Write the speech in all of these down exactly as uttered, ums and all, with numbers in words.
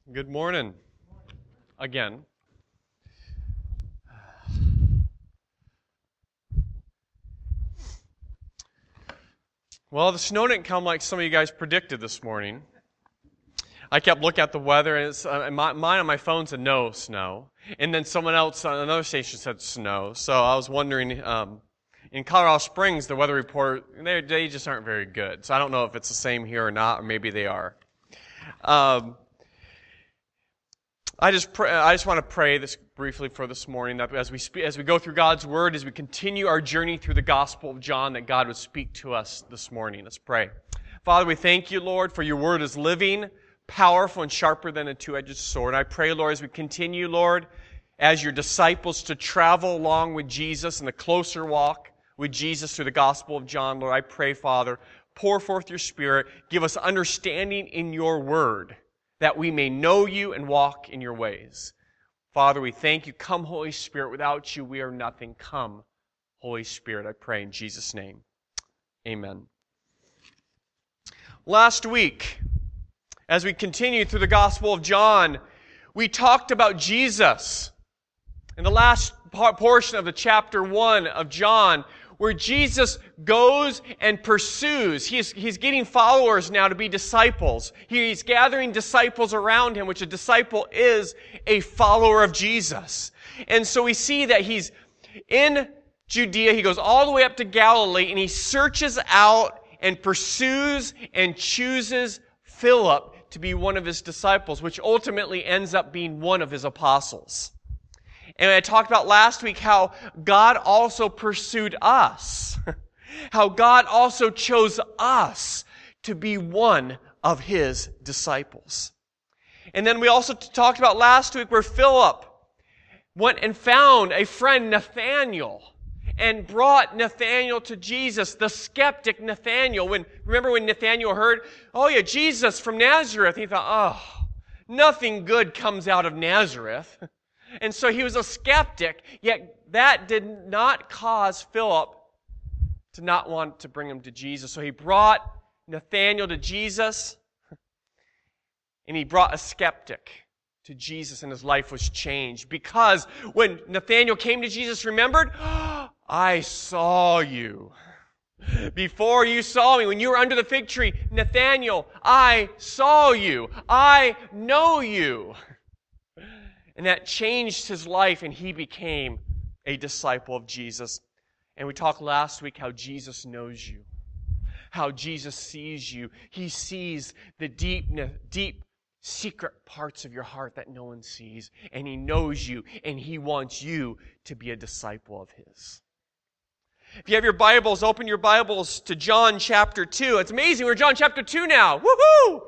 Good morning. Again. Well, the snow didn't come like some of you guys predicted this morning. I kept looking at the weather, and it's, uh, my, mine on my phone said no snow. And then someone else on another station said snow. So I was wondering, um, in Colorado Springs, the weather report, they, they just aren't very good. So I don't know if it's the same here or not, or maybe they are. Um, I just pray, I just want to pray this briefly for this morning, that as we speak, as we go through God's Word, as we continue our journey through the Gospel of John, that God would speak to us this morning. Let's pray. Father, we thank you, Lord, for your Word is living, powerful, and sharper than a two-edged sword. I pray, Lord, as we continue, Lord, as your disciples to travel along with Jesus in the closer walk with Jesus through the Gospel of John, Lord, I pray, Father, pour forth your Spirit, give us understanding in your Word, that we may know you and walk in your ways. Father, we thank you. Come, Holy Spirit. Without you, we are nothing. Come, Holy Spirit, I pray in Jesus' name. Amen. Last week, as we continued through the Gospel of John, we talked about Jesus. In the last portion of the chapter one of John, where Jesus goes and pursues. He's, he's getting followers now to be disciples. He's gathering disciples around him, which a disciple is a follower of Jesus. And so we see that he's in Judea. He goes all the way up to Galilee, and he searches out and pursues and chooses Philip to be one of his disciples, which ultimately ends up being one of his apostles. And I talked about last week how God also pursued us. How God also chose us to be one of his disciples. And then we also talked about last week where Philip went and found a friend, Nathanael, and brought Nathanael to Jesus, the skeptic Nathanael. When, remember when Nathanael heard, oh yeah, Jesus from Nazareth, he thought, oh, nothing good comes out of Nazareth. And so he was a skeptic, yet that did not cause Philip to not want to bring him to Jesus. So he brought Nathanael to Jesus, and he brought a skeptic to Jesus, and his life was changed. Because when Nathanael came to Jesus, remembered, oh, I saw you. Before you saw me, when you were under the fig tree, Nathanael, I saw you. I know you. And that changed his life, and he became a disciple of Jesus. And we talked last week how Jesus knows you, how Jesus sees you. He sees the deep, deep, secret parts of your heart that no one sees. And he knows you, and he wants you to be a disciple of his. If you have your Bibles, open your Bibles to John chapter two. It's amazing, we're John chapter two now. Woohoo!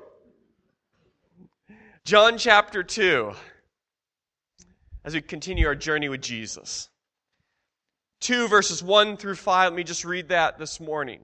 John chapter two. As we continue our journey with Jesus. two verses one through five. Let me just read that this morning.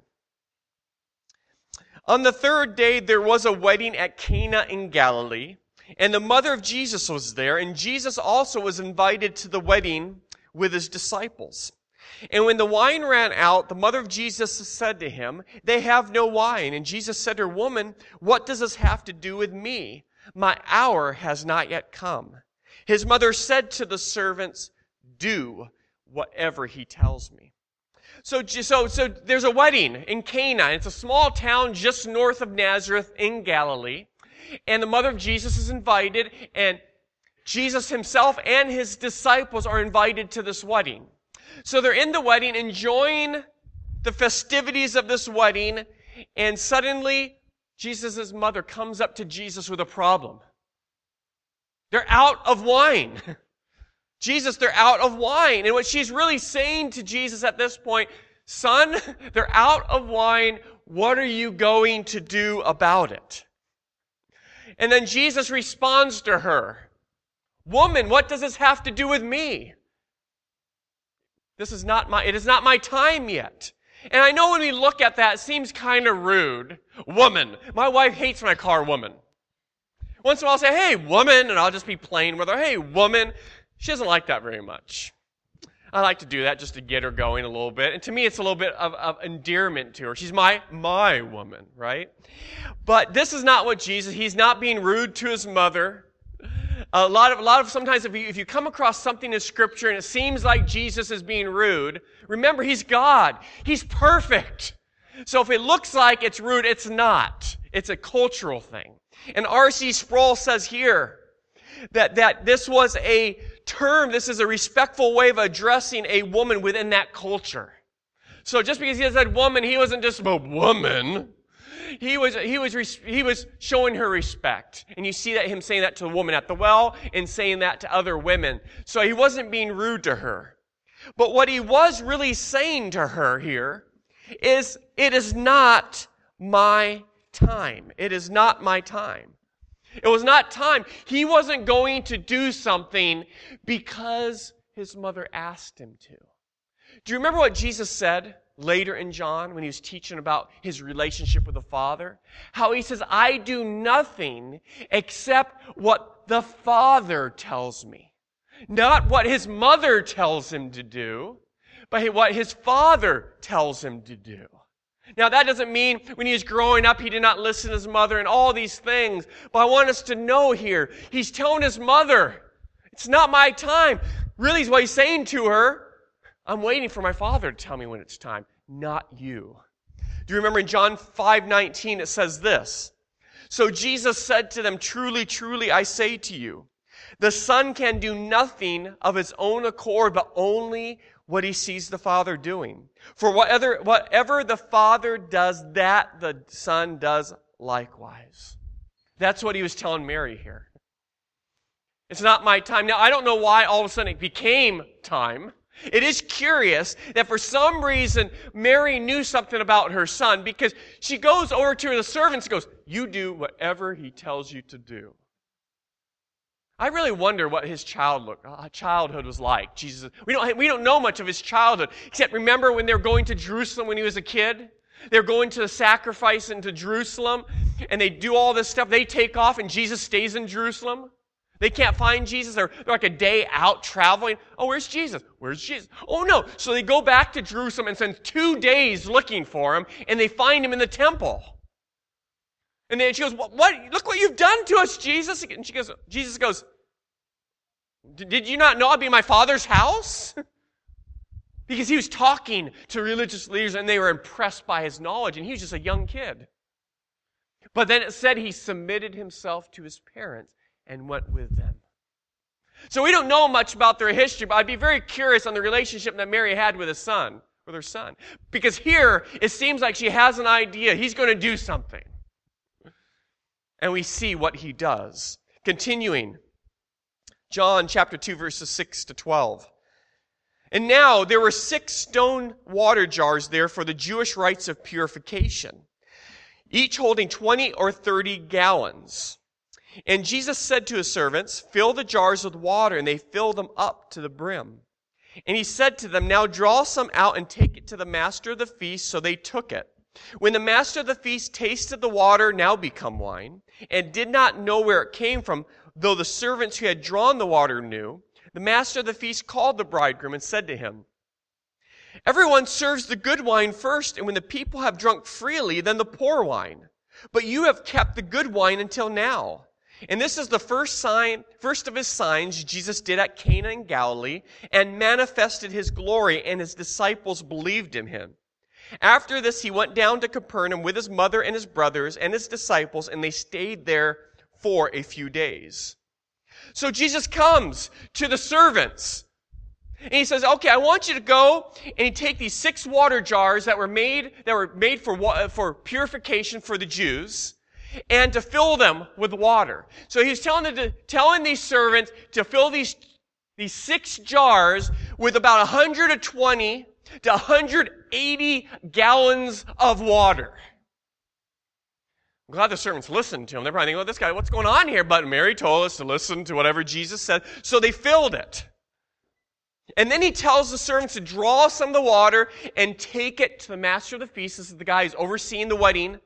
On the third day there was a wedding at Cana in Galilee, and the mother of Jesus was there, and Jesus also was invited to the wedding with his disciples. And when the wine ran out, the mother of Jesus said to him, "They have no wine." And Jesus said to her, "Woman, what does this have to do with me? My hour has not yet come." His mother said to the servants, "Do whatever he tells me." So, so, so there's a wedding in Cana. It's a small town just north of Nazareth in Galilee. And the mother of Jesus is invited, and Jesus himself and his disciples are invited to this wedding. So they're in the wedding, enjoying the festivities of this wedding, and suddenly Jesus' mother comes up to Jesus with a problem. They're out of wine. Jesus, they're out of wine. And what she's really saying to Jesus at this point, son, they're out of wine. What are you going to do about it? And then Jesus responds to her, "Woman, what does this have to do with me? This is not my, it is not my time yet." And I know when we look at that, it seems kind of rude. Woman. My wife hates when I call her woman. Once in a while I'll say, "Hey, woman," and I'll just be playing with her. "Hey, woman." She doesn't like that very much. I like to do that just to get her going a little bit. And to me, it's a little bit of, of endearment to her. She's my, my woman, right? But this is not what Jesus, he's not being rude to his mother. A lot of, a lot of sometimes if you, if you come across something in Scripture and it seems like Jesus is being rude, remember, He's God. He's perfect. So if it looks like it's rude, it's not. It's a cultural thing. And R C Sproul says here that, that this was a term, this is a respectful way of addressing a woman within that culture. So just because he said woman, he wasn't just a woman. He was, he was, he was showing her respect. And you see that him saying that to the woman at the well and saying that to other women. So he wasn't being rude to her. But what he was really saying to her here is, it is not my time. It is not my time. It was not time. He wasn't going to do something because his mother asked him to. Do you remember what Jesus said later in John when he was teaching about his relationship with the Father? How he says, I do nothing except what the Father tells me. Not what his mother tells him to do, but what his Father tells him to do. Now, that doesn't mean when he was growing up, he did not listen to his mother and all these things. But I want us to know here, he's telling his mother, it's not my time. Really, is what he's saying to her, I'm waiting for my Father to tell me when it's time, not you. Do you remember in John five nineteen, it says this, so Jesus said to them, truly, truly, I say to you, the Son can do nothing of his own accord, but only what he sees the Father doing. For whatever, whatever the Father does, that the Son does likewise. That's what he was telling Mary here. It's not my time. Now, I don't know why all of a sudden it became time. It is curious that for some reason Mary knew something about her son, because she goes over to the servants and goes, you do whatever he tells you to do. I really wonder what his child look, uh, childhood was like. Jesus, we don't, we don't know much of his childhood, except remember when they were going to Jerusalem when he was a kid? They're going to the sacrifice into Jerusalem, and they do all this stuff. They take off, and Jesus stays in Jerusalem. They can't find Jesus. They're, they're like a day out traveling. Oh, where's Jesus? Where's Jesus? Oh, no. So they go back to Jerusalem and spend two days looking for him, and they find him in the temple. And then she goes, what, what? Look what you've done to us, Jesus. And she goes, Jesus goes, did you not know I'd be in my Father's house? Because he was talking to religious leaders, and they were impressed by his knowledge, and he was just a young kid. But then it said he submitted himself to his parents and went with them. So we don't know much about their history, but I'd be very curious on the relationship that Mary had with his son, with her son. Because here, it seems like she has an idea. He's going to do something. And we see what he does. Continuing, John chapter two, verses six to twelve. And now there were six stone water jars there for the Jewish rites of purification, each holding twenty or thirty gallons. And Jesus said to his servants, fill the jars with water, and they filled them up to the brim. And he said to them, now draw some out and take it to the master of the feast. So they took it. When the master of the feast tasted the water, now become wine, and did not know where it came from, though the servants who had drawn the water knew, the master of the feast called the bridegroom and said to him, everyone serves the good wine first, and when the people have drunk freely, then the poor wine. But you have kept the good wine until now. And this is the first sign, first of his signs Jesus did at Cana in Galilee, and manifested his glory, and his disciples believed in him. After this, he went down to Capernaum with his mother and his brothers and his disciples, and they stayed there for a few days. So Jesus comes to the servants, and he says, okay, I want you to go, and he take these six water jars that were made, that were made for, for purification for the Jews, and to fill them with water. So he's telling, the, telling these servants to fill these, these six jars with about one hundred twenty to one hundred eighty gallons of water. I'm glad the servants listened to him. They're probably thinking, well, this guy, what's going on here? But Mary told us to listen to whatever Jesus said. So they filled it. And then he tells the servants to draw some of the water and take it to the master of the feast. This is the guy who's overseeing the wedding.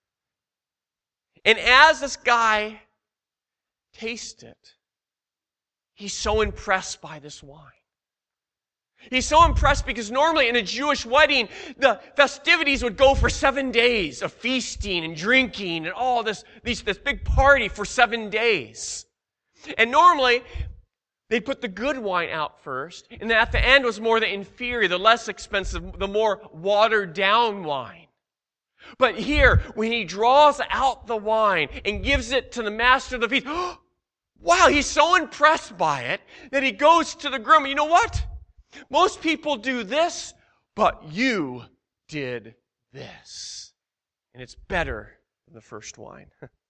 And as this guy tastes it, he's so impressed by this wine. He's so impressed because normally in a Jewish wedding, the festivities would go for seven days of feasting and drinking and all this, these, this big party for seven days. And normally, they'd put the good wine out first, and then at the end was more the inferior, the less expensive, the more watered down wine. But here, when he draws out the wine and gives it to the master of the feast, wow, he's so impressed by it that he goes to the groom. You know what? Most people do this, but you did this. And it's better than the first wine.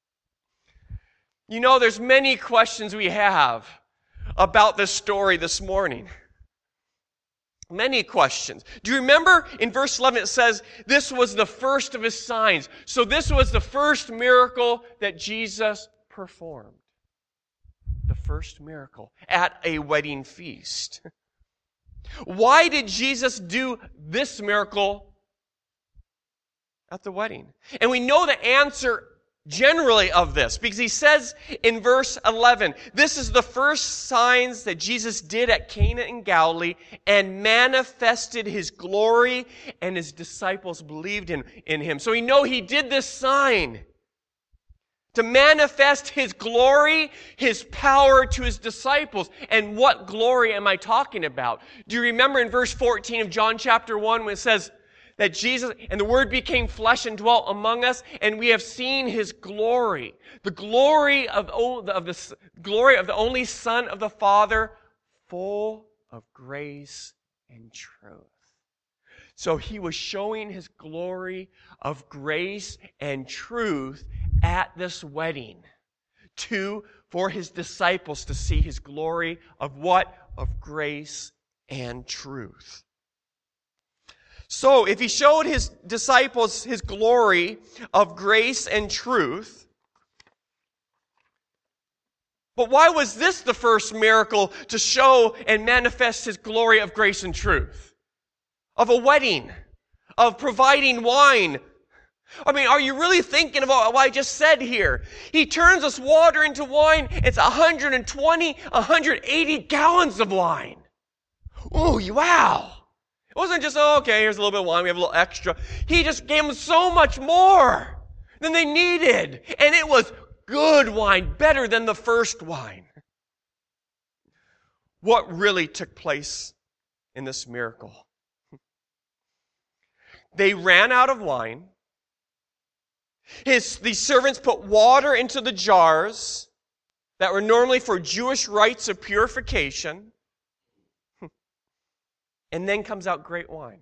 You know, there's many questions we have about this story this morning. Many questions. Do you remember in verse eleven it says, this was the first of his signs. So this was the first miracle that Jesus performed. The first miracle at a wedding feast. Why did Jesus do this miracle at the wedding? And we know the answer generally of this, because he says in verse eleven, this is the first signs that Jesus did at Cana in Galilee and manifested his glory, and his disciples believed in, in him. So we know he did this sign to manifest his glory, his power to his disciples. And what glory am I talking about? Do you remember in verse fourteen of John chapter one when it says, that Jesus, and the Word became flesh and dwelt among us, and we have seen His glory. The glory of, of the glory of the only Son of the Father, full of grace and truth. So He was showing His glory of grace and truth at this wedding to, for His disciples to see His glory of what? Of grace and truth. So, if he showed his disciples his glory of grace and truth, but why was this the first miracle to show and manifest his glory of grace and truth? Of a wedding, of providing wine. I mean, are you really thinking about what I just said here? He turns this water into wine. It's one hundred twenty, one hundred eighty gallons of wine. Ooh, wow. It wasn't just, oh, okay, here's a little bit of wine, we have a little extra. He just gave them so much more than they needed. And it was good wine, better than the first wine. What really took place in this miracle? They ran out of wine. His, the servants put water into the jars that were normally for Jewish rites of purification. And then comes out great wine.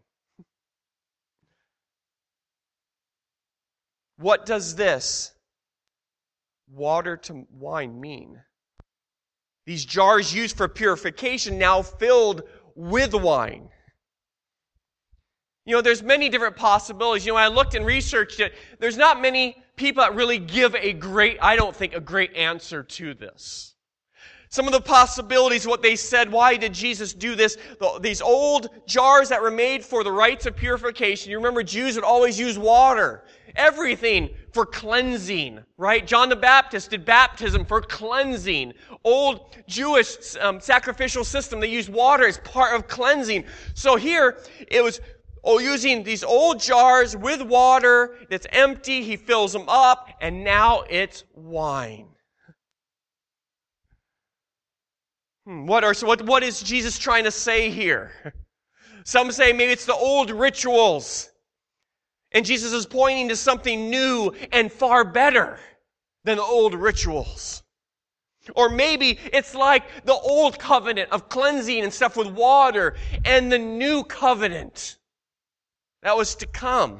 What does this water to wine mean? These jars used for purification now filled with wine. You know, there's many different possibilities. You know, when I looked and researched it, there's not many people that really give a great, I don't think, a great answer to this. Some of the possibilities, what they said, why did Jesus do this? These old jars that were made for the rites of purification. You remember Jews would always use water. Everything for cleansing, right? John the Baptist did baptism for cleansing. Old Jewish um, sacrificial system, they used water as part of cleansing. So here, it was oh, using these old jars with water that's empty. He fills them up, and now it's wine. What are, so what, what is Jesus trying to say here? Some say maybe it's the old rituals. And Jesus is pointing to something new and far better than the old rituals. Or maybe it's like the old covenant of cleansing and stuff with water and the new covenant that was to come.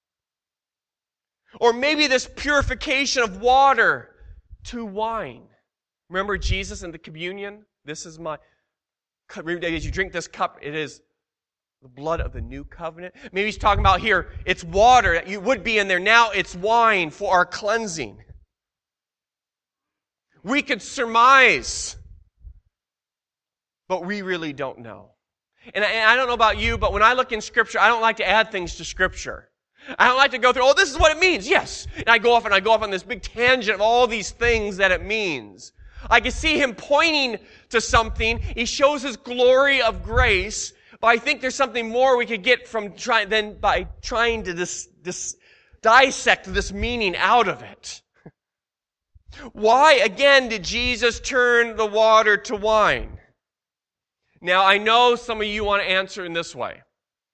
Or maybe this purification of water to wine. Remember Jesus in the communion? This is my, as you drink this cup, it is the blood of the new covenant. Maybe he's talking about here, it's water that you would be in there. Now it's wine for our cleansing. We could surmise, but we really don't know. And I, and I don't know about you, but when I look in Scripture, I don't like to add things to Scripture. I don't like to go through, oh, this is what it means. Yes. And I go off and I go off on this big tangent of all these things that it means. I can see him pointing to something. He shows his glory of grace, but I think there's something more we could get from trying than by trying to dis, dis, dissect this meaning out of it. Why, again, did Jesus turn the water to wine? Now, I know some of you want to answer in this way.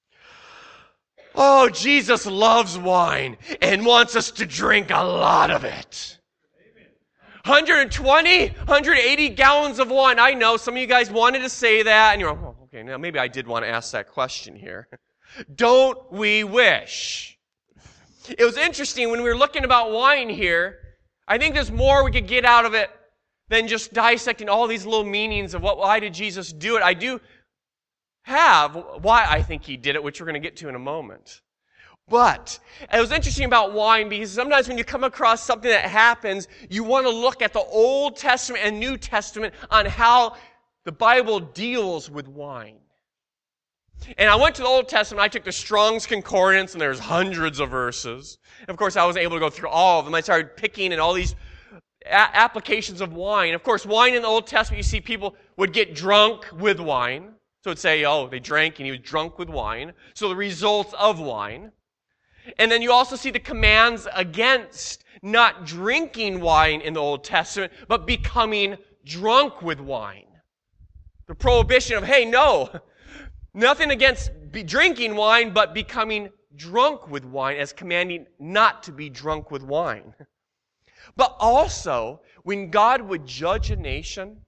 Oh, Jesus loves wine and wants us to drink a lot of it. one hundred twenty, one hundred eighty gallons of wine. I know some of you guys wanted to say that, and you're like, oh, okay, now maybe I did want to ask that question here. Don't we wish? It was interesting when we were looking about wine here. I think there's more we could get out of it than just dissecting all these little meanings of what, why did Jesus do it. I do have why I think he did it, which we're going to get to in a moment. But it was interesting about wine because sometimes when you come across something that happens, you want to look at the Old Testament and New Testament on how the Bible deals with wine. And I went to the Old Testament, I took the Strong's Concordance, and there's hundreds of verses. And of course, I wasn't able to go through all of them. I started picking and all these a- applications of wine. Of course, wine in the Old Testament, you see people would get drunk with wine. So it'd say, oh, they drank and he was drunk with wine. So the results of wine. And then you also see the commands against not drinking wine in the Old Testament, but becoming drunk with wine. The prohibition of, hey, no, nothing against be drinking wine, but becoming drunk with wine as commanding not to be drunk with wine. But also, when God would judge a nation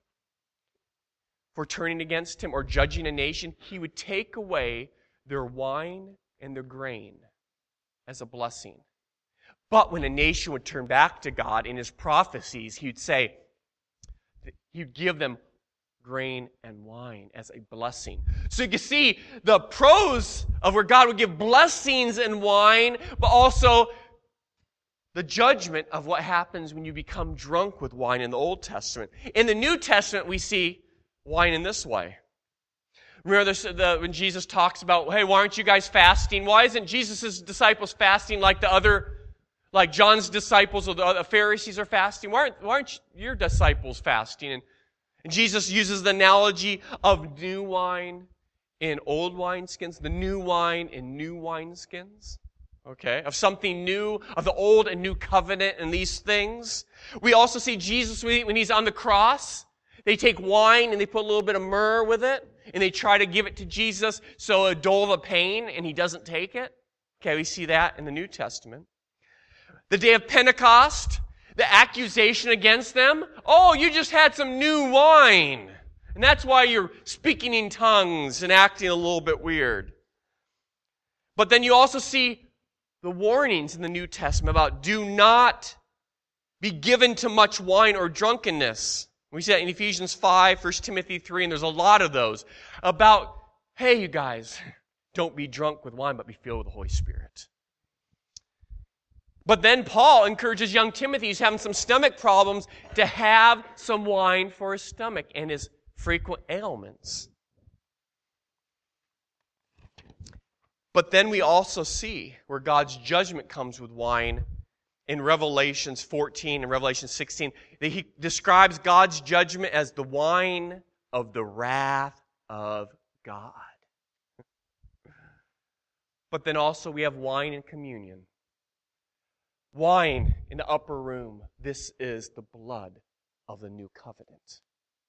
for turning against him or judging a nation, he would take away their wine and their grain as a blessing. But when a nation would turn back to God in his prophecies, he would say, he'd give them grain and wine as a blessing. So you can see the pros of where God would give blessings and wine, but also the judgment of what happens when you become drunk with wine in the Old Testament. In the New Testament, we see wine in this way. Remember this, the, when Jesus talks about, hey, why aren't you guys fasting? Why isn't Jesus' disciples fasting like the other, like John's disciples or the other Pharisees are fasting? Why aren't, why aren't your disciples fasting? And, and Jesus uses the analogy of new wine in old wineskins, the new wine in new wineskins. Okay, of something new, of the old and new covenant and these things. We also see Jesus when he's on the cross. They take wine and they put a little bit of myrrh with it, and they try to give it to Jesus so it dull the pain, and he doesn't take it. Okay, we see that in the New Testament. The day of Pentecost, the accusation against them, oh, you just had some new wine, and that's why you're speaking in tongues and acting a little bit weird. But then you also see the warnings in the New Testament about do not be given to much wine or drunkenness. We see that in Ephesians five, First Timothy three, and there's a lot of those about, hey, you guys, don't be drunk with wine, but be filled with the Holy Spirit. But then Paul encourages young Timothy, who's having some stomach problems, to have some wine for his stomach and his frequent ailments. But then we also see where God's judgment comes with wine in Revelations fourteen and Revelation sixteen. He describes God's judgment as the wine of the wrath of God. But then also we have wine in communion. Wine in the upper room. This is the blood of the new covenant.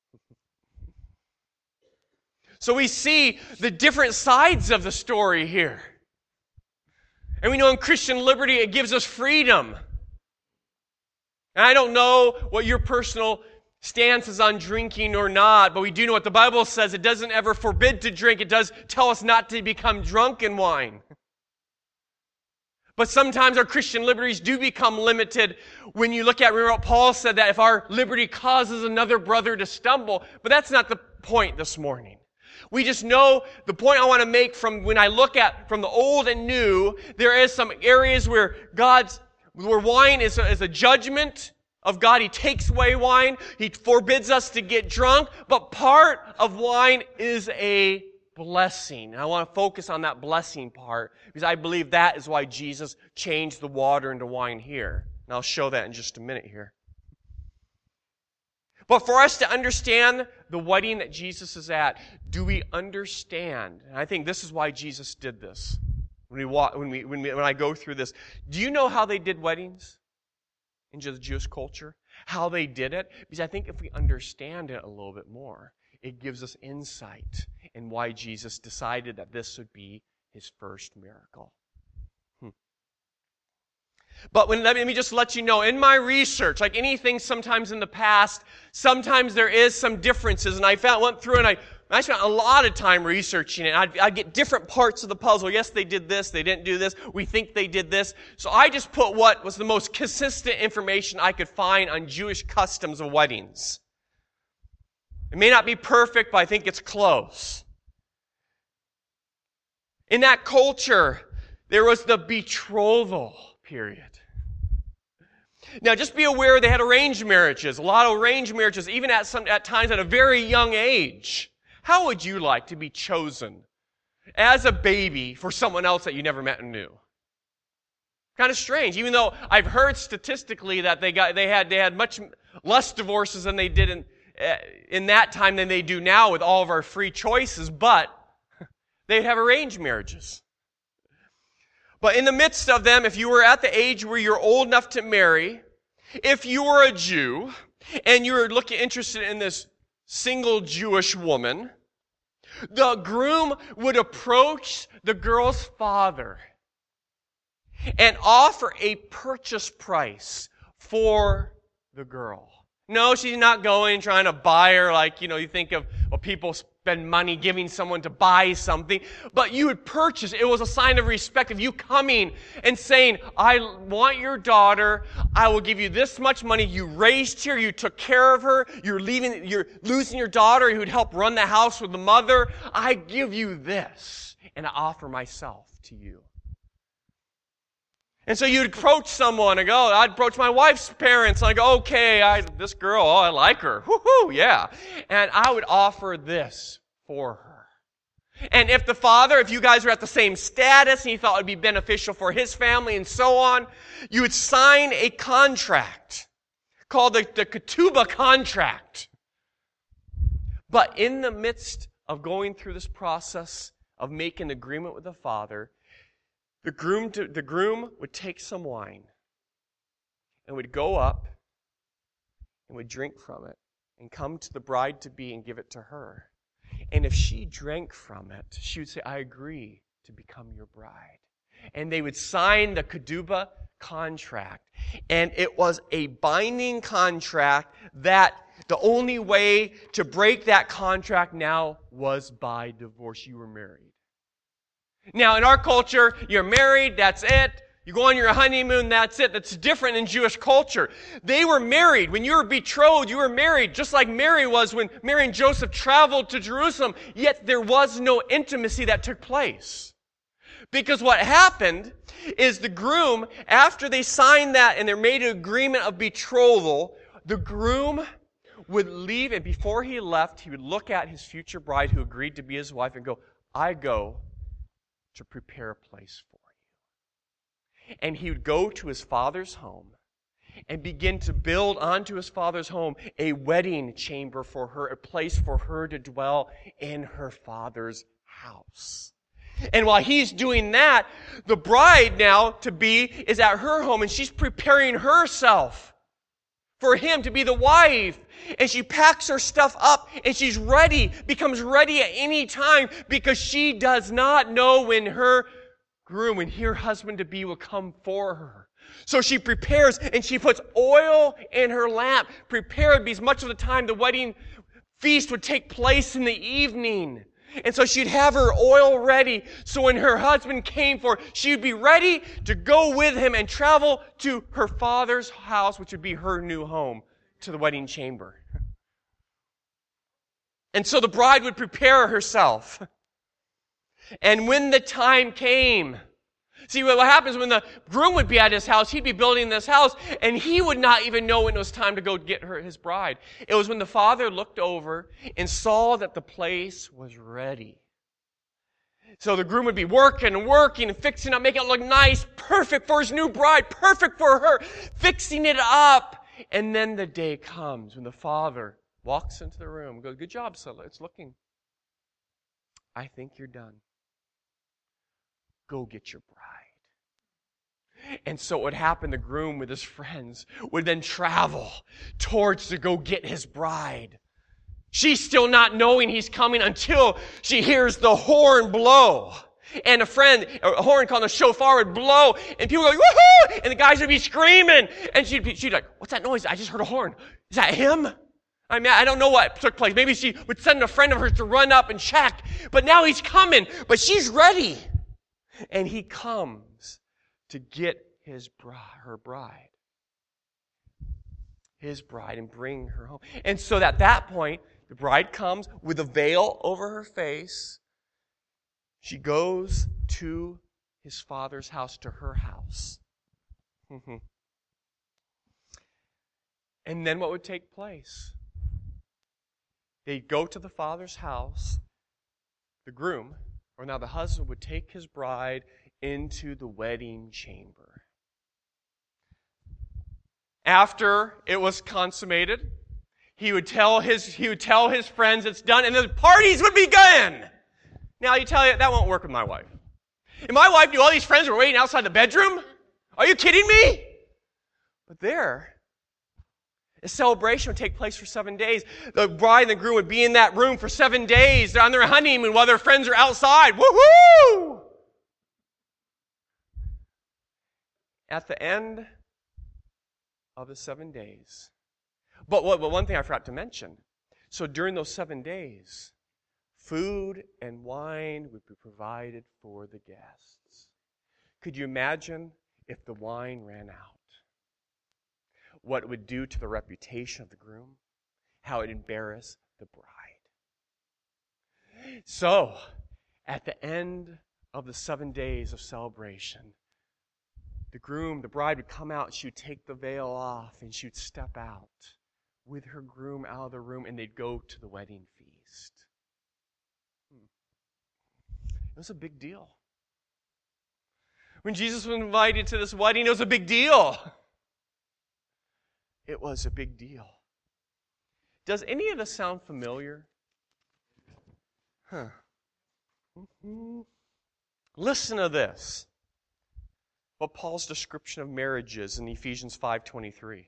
So we see the different sides of the story here. And we know in Christian liberty it gives us freedom. And I don't know what your personal stance is on drinking or not, but we do know what the Bible says. It doesn't ever forbid to drink. It does tell us not to become drunk in wine. But sometimes our Christian liberties do become limited when you look at, remember what Paul said, that if our liberty causes another brother to stumble. But that's not the point this morning. We just know the point I want to make from when I look at from the old and new, there is some areas where God's, where wine is a, is a judgment of God. He takes away wine. He forbids us to get drunk. But part of wine is a blessing. And I want to focus on that blessing part because I believe that is why Jesus changed the water into wine here. And I'll show that in just a minute here. But for us to understand the wedding that Jesus is at, do we understand? And I think this is why Jesus did this. When we walk, when we, when we, when I go through this, do you know how they did weddings in the Jewish culture? how they did it, because I think if we understand it a little bit more, it gives us insight in why Jesus decided that this would be his first miracle. Hmm. But when, let me just let you know, in my research, like anything sometimes in the past, sometimes there is some differences, and I found, went through and I I spent a lot of time researching it. I'd, I'd get different parts of the puzzle. Yes, they did this. They didn't do this. We think they did this. So I just put what was the most consistent information I could find on Jewish customs of weddings. It may not be perfect, but I think it's close. In that culture, there was the betrothal period. Now, just be aware they had arranged marriages. A lot of arranged marriages, even at some at times at a very young age. How would you like to be chosen as a baby for someone else that you never met and knew? Kind of strange, even though I've heard statistically that they got they had they had much less divorces than they did in in that time than they do now with all of our free choices, but they have arranged marriages. But in the midst of them, if you were at the age where you're old enough to marry, if you were a Jew and you were looking interested in this single Jewish woman, the groom would approach the girl's father and offer a purchase price for the girl. No, she's not going trying to buy her like, you know, you think of well, people spend money giving someone to buy something, but you would purchase. It was a sign of respect of you coming and saying, I want your daughter. I will give you this much money. You raised her. You took care of her. You're leaving, you're losing your daughter who would help run the house with the mother. I give you this and I offer myself to you. And so you'd approach someone and go, I'd approach my wife's parents and I go, okay, I, this girl, oh, I like her. Woohoo, yeah. And I would offer this for her. And if the father, if you guys were at the same status and you thought it would be beneficial for his family and so on, you would sign a contract called the, the ketubah contract. But in the midst of going through this process of making an agreement with the father, The groom, to, the groom would take some wine and would go up and would drink from it and come to the bride-to-be and give it to her. And if she drank from it, she would say, I agree to become your bride. And they would sign the ketubah contract. And it was a binding contract that the only way to break that contract now was by divorce. You were married. Now, in our culture, you're married, that's it. You go on your honeymoon, that's it. That's different in Jewish culture. They were married. When you were betrothed, you were married, just like Mary was when Mary and Joseph traveled to Jerusalem. Yet there was no intimacy that took place. Because what happened is the groom, after they signed that and they made an agreement of betrothal, the groom would leave, and before he left, he would look at his future bride who agreed to be his wife and go, I go to prepare a place for you. And he would go to his father's home and begin to build onto his father's home a wedding chamber for her, a place for her to dwell in her father's house. And while he's doing that, the bride now to be is at her home and she's preparing herself for him to be the wife. And she packs her stuff up and she's ready, becomes ready at any time because she does not know when her groom, when her husband-to-be will come for her. So she prepares and she puts oil in her lamp, prepared because much of the time the wedding feast would take place in the evening. And so she'd have her oil ready so when her husband came for her, she'd be ready to go with him and travel to her father's house, which would be her new home, to the wedding chamber. And so the bride would prepare herself. And when the time came, see what happens when the groom would be at his house, he'd be building this house, and he would not even know when it was time to go get her, his bride. It was when the father looked over and saw that the place was ready. So the groom would be working and working and fixing up, making it look nice, perfect for his new bride, perfect for her, fixing it up. And then the day comes when the father walks into the room and goes, good job, son, it's looking. I think you're done. Go get your bride. And so what would happen, the groom with his friends would then travel towards to go get his bride. She's still not knowing he's coming until she hears the horn blow. And a friend, a horn called a shofar would blow, and people would go, woohoo! And the guys would be screaming. And she'd be, she'd be like, what's that noise? I just heard a horn. Is that him? I mean, I don't know what took place. Maybe she would send a friend of hers to run up and check. But now he's coming. But she's ready. And he comes to get his bride, her bride. His bride, and bring her home. And so at that point, the bride comes with a veil over her face. She goes to his father's house, to her house. And then what would take place? They'd go to the father's house. The groom, or now the husband, would take his bride into the wedding chamber. After it was consummated, he would tell his, he would tell his friends it's done, and the parties would begin. Now, you tell you, that won't work with my wife. And my wife knew all these friends were waiting outside the bedroom? Are you kidding me? But there, a celebration would take place for seven days. The bride and the groom would be in that room for seven days. They're on their honeymoon while their friends are outside. Woohoo! At the end of the seven days. But, but one thing I forgot to mention. So during those seven days, food and wine would be provided for the guests. Could you imagine if the wine ran out? What it would do to the reputation of the groom? How it would embarrass the bride. So, at the end of the seven days of celebration, the groom, the bride would come out, she would take the veil off, and she would step out with her groom out of the room, and they'd go to the wedding feast. It was a big deal. When Jesus was invited to this wedding, it was a big deal. It was a big deal. Does any of this sound familiar? Huh. Mm-hmm. Listen to this. What Paul's description of marriage is in Ephesians five twenty-three.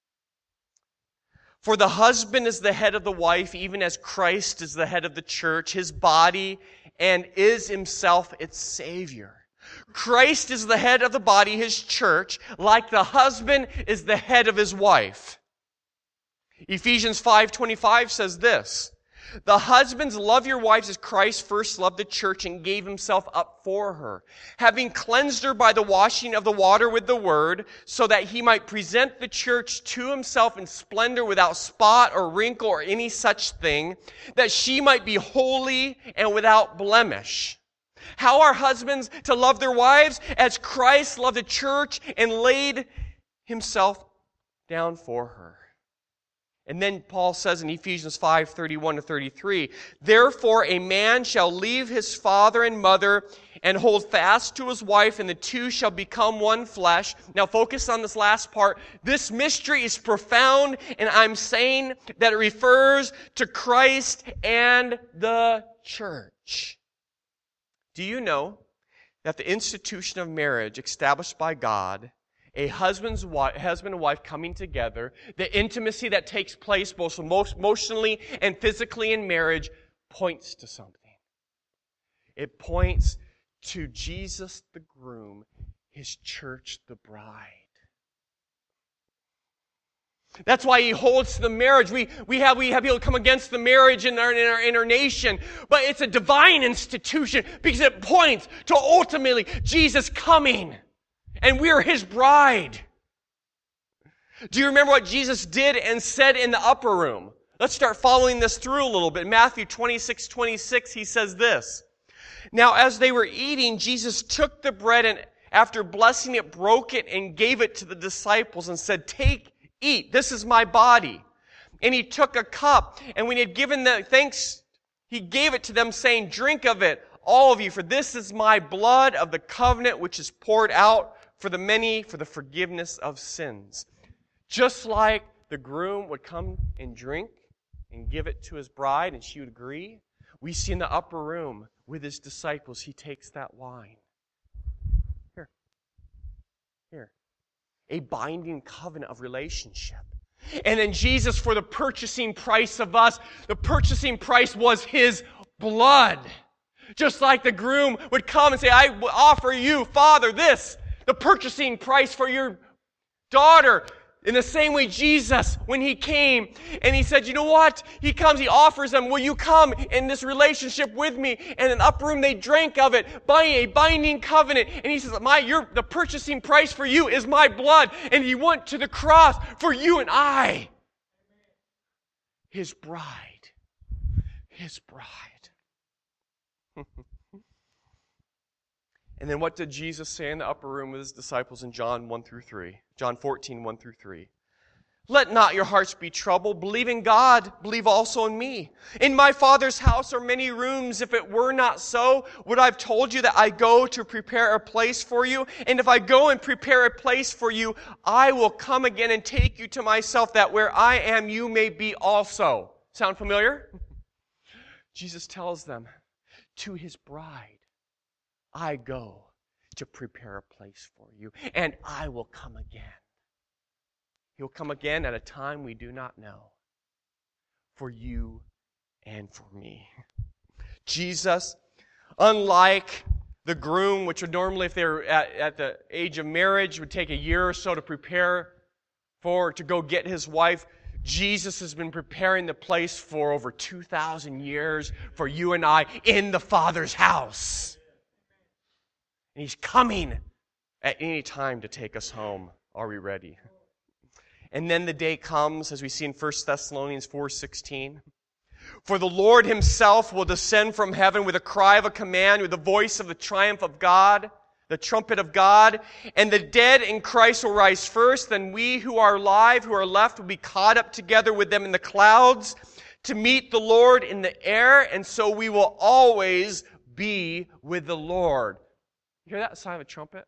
For the husband is the head of the wife, even as Christ is the head of the church, his body, and is himself its Savior. Christ is the head of the body, his church, like the husband is the head of his wife. Ephesians five twenty-five says this, the husbands, love your wives as Christ first loved the church and gave himself up for her, having cleansed her by the washing of the water with the word, so that he might present the church to himself in splendor without spot or wrinkle or any such thing, that she might be holy and without blemish. How are husbands to love their wives? As Christ loved the church and laid himself down for her. And then Paul says in Ephesians five thirty-one to thirty-three, therefore a man shall leave his father and mother and hold fast to his wife, and the two shall become one flesh. Now focus on this last part. This mystery is profound, and I'm saying that it refers to Christ and the church. Do you know that the institution of marriage established by God, a husband's wife, husband and wife coming together, the intimacy that takes place both emotionally and physically in marriage, points to something. It points to Jesus the groom, his church the bride. That's why he holds to the marriage. We, we, have, we have people come against the marriage in our, in, our, in our nation, but it's a divine institution because it points to ultimately Jesus coming. And we are his bride. Do you remember what Jesus did and said in the upper room? Let's start following this through a little bit. Matthew twenty-six twenty-six, he says this. Now, as they were eating, Jesus took the bread and after blessing it, broke it and gave it to the disciples and said, take, eat, this is my body. And he took a cup, and when he had given the thanks, he gave it to them, saying, drink of it, all of you, for this is my blood of the covenant, which is poured out for the many, for the forgiveness of sins. Just like the groom would come and drink and give it to his bride, and she would agree, we see in the upper room with his disciples, he takes that wine. Here. a binding covenant of relationship. And then Jesus, for the purchasing price of us, the purchasing price was His blood. Just like the groom would come and say, I offer you, Father, this, the purchasing price for your daughter. In the same way, Jesus, when He came and He said, you know what? He comes, He offers them, will you come in this relationship with me? And in the upper room, they drank of it, buying a binding covenant. And He says, my, your, the purchasing price for you is my blood. And He went to the cross for you and I. His bride. His bride. And then what did Jesus say in the upper room with His disciples in John one through three? John fourteen, one through three. Let not your hearts be troubled. Believe in God. Believe also in me. In my Father's house are many rooms. If it were not so, would I have told you that I go to prepare a place for you? And if I go and prepare a place for you, I will come again and take you to myself, that where I am, you may be also. Sound familiar? Jesus tells them, to His bride, I go to prepare a place for you, and I will come again. He'll come again at a time we do not know, for you and for me. Jesus, unlike the groom, which would normally, if they were at, at the age of marriage, would take a year or so to prepare for, to go get his wife, Jesus has been preparing the place for over two thousand years for you and I in the Father's house. And He's coming at any time to take us home. Are we ready? And then the day comes, as we see in First Thessalonians four sixteen. For the Lord Himself will descend from heaven with a cry of a command, with the voice of the triumph of God, the trumpet of God, and the dead in Christ will rise first. Then we who are alive, who are left, will be caught up together with them in the clouds to meet the Lord in the air, and so we will always be with the Lord. You hear that sign of a trumpet?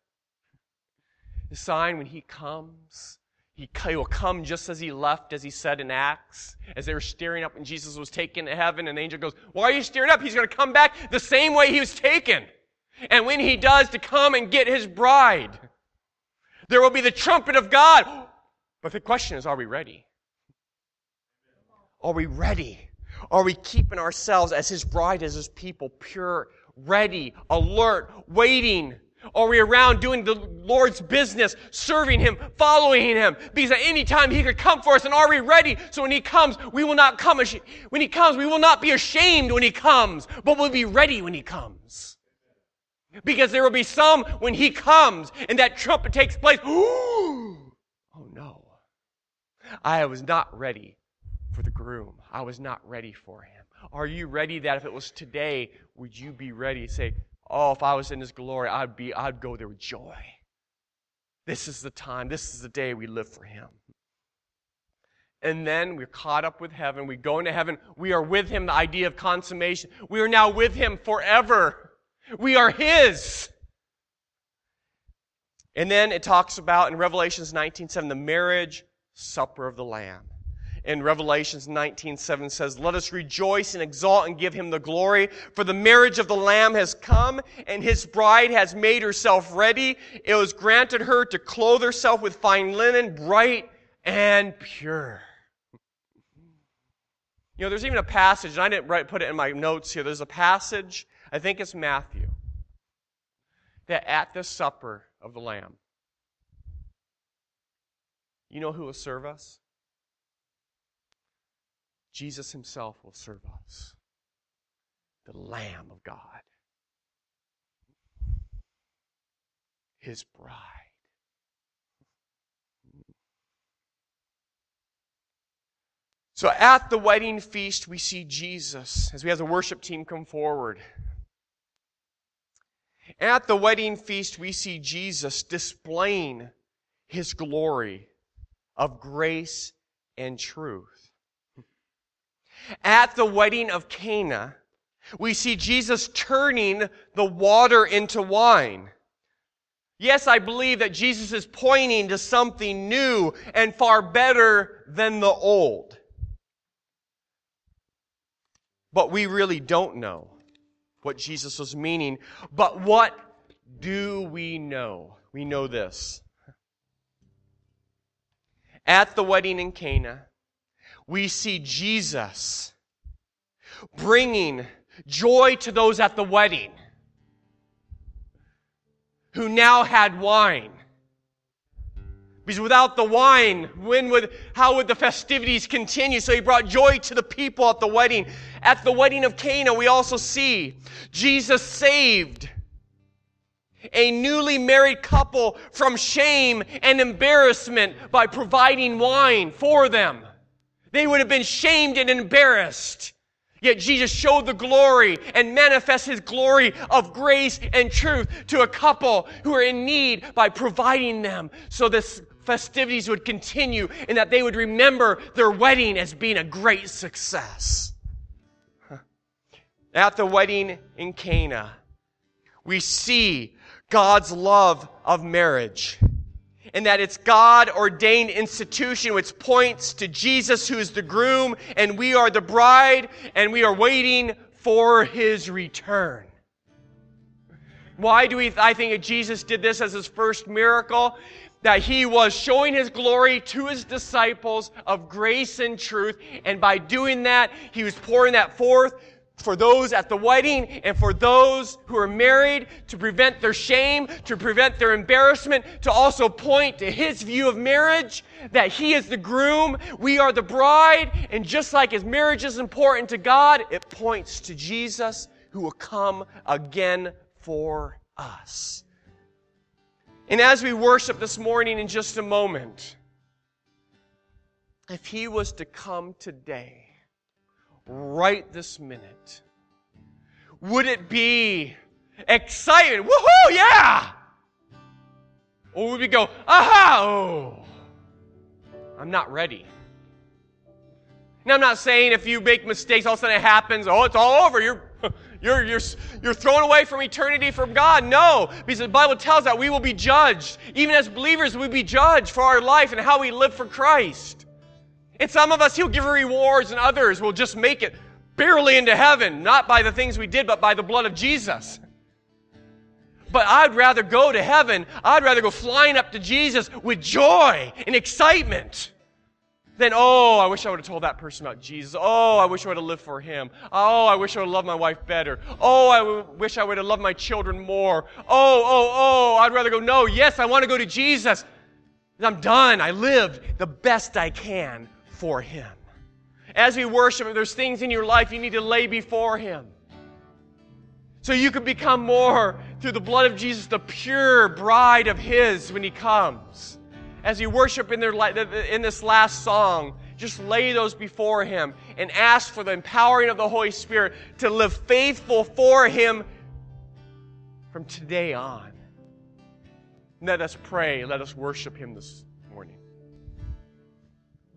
The sign when He comes. He will come just as He left, as He said in Acts, as they were staring up and Jesus was taken to heaven, and the angel goes, why are you staring up? He's going to come back the same way He was taken. And when He does, to come and get His bride. There will be the trumpet of God. But the question is, are we ready? Are we ready? Are we keeping ourselves as His bride, as His people, pure, ready, alert, waiting? Are we around doing the Lord's business, serving Him, following Him? Because at any time He could come for us, and are we ready? So when He comes, we will not come. Ash- when He comes, we will not be ashamed when He comes, but we'll be ready when He comes. Because there will be some when He comes and that trumpet takes place. Oh no. I was not ready for the groom. I was not ready for Him. Are you ready that if it was today, would you be ready to say, oh, if I was in His glory, I'd be, I'd go there with joy. This is the time, this is the day we live for Him. And then we're caught up with heaven. We go into heaven. We are with Him, the idea of consummation. We are now with Him forever. We are His. And then it talks about in Revelations nineteen seven, the marriage supper of the Lamb. In Revelations nineteen seven says, let us rejoice and exalt and give Him the glory, for the marriage of the Lamb has come, and His bride has made herself ready. It was granted her to clothe herself with fine linen, bright and pure. You know, there's even a passage, and I didn't write, put it in my notes here. There's a passage, I think it's Matthew, that at the supper of the Lamb, you know who will serve us? Jesus Himself will serve us. The Lamb of God. His bride. So at the wedding feast, we see Jesus, as we have the worship team come forward. At the wedding feast, we see Jesus displaying His glory of grace and truth. At the wedding of Cana, we see Jesus turning the water into wine. Yes, I believe that Jesus is pointing to something new and far better than the old. But we really don't know what Jesus was meaning. But what do we know? We know this. At the wedding in Cana, we see Jesus bringing joy to those at the wedding who now had wine. Because without the wine, when would, how would the festivities continue? So he brought joy to the people at the wedding. At the wedding of Cana, we also see Jesus saved a newly married couple from shame and embarrassment by providing wine for them. They would have been shamed and embarrassed. Yet Jesus showed the glory and manifest His glory of grace and truth to a couple who are in need by providing them so this festivities would continue and that they would remember their wedding as being a great success. At the wedding in Cana, we see God's love of marriage, and that it's God-ordained institution which points to Jesus, who is the groom, and we are the bride, and we are waiting for His return. Why do we, I think Jesus did this as His first miracle? That He was showing His glory to His disciples of grace and truth, and by doing that, He was pouring that forth for those at the wedding and for those who are married, to prevent their shame, to prevent their embarrassment, to also point to His view of marriage, that He is the groom, we are the bride, and just like His marriage is important to God, it points to Jesus who will come again for us. And as we worship this morning in just a moment, if He was to come today, right this minute, would it be excitement? Woohoo, yeah! Or would we go, aha, oh, I'm not ready. Now, I'm not saying if you make mistakes, all of a sudden it happens, oh, it's all over, you're, you're, you're, you're thrown away from eternity from God. No, because the Bible tells that we will be judged. Even as believers, we'll be judged for our life and how we live for Christ. And some of us, He'll give rewards, and others will just make it barely into heaven, not by the things we did, but by the blood of Jesus. But I'd rather go to heaven, I'd rather go flying up to Jesus with joy and excitement than, oh, I wish I would have told that person about Jesus. Oh, I wish I would have lived for Him. Oh, I wish I would have loved my wife better. Oh, I w- wish I would have loved my children more. Oh, oh, oh, I'd rather go, no, yes, I want to go to Jesus. I'm done. I lived the best I can for Him. As we worship, if there's things in your life you need to lay before Him, so you can become more, through the blood of Jesus, the pure bride of His when He comes. As you worship in, their, in this last song, just lay those before Him and ask for the empowering of the Holy Spirit to live faithful for Him from today on. Let us pray. Let us worship Him this